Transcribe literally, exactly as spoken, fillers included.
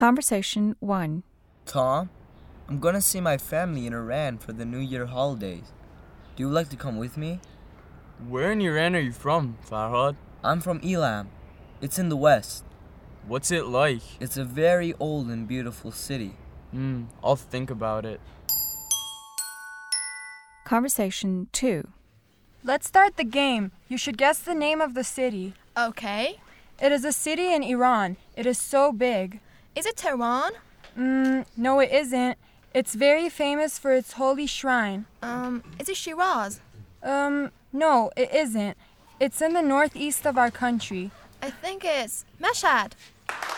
Conversation one. Tom, I'm gonna see my family in Iran for the New Year holidays. Do you like to come with me? Where in Iran are you from, Farhad? I'm from Elam. It's in the west. What's it like? It's a very old and beautiful city. Hmm, I'll think about it. Conversation two. Let's start the game. You should guess the name of the city. Okay. It is a city in Iran. It is so big. Is it Tehran? Mm, no, it isn't. It's very famous for its holy shrine. Um, is it Shiraz? Um, no, it isn't. It's in the northeast of our country. I think it's Mashhad.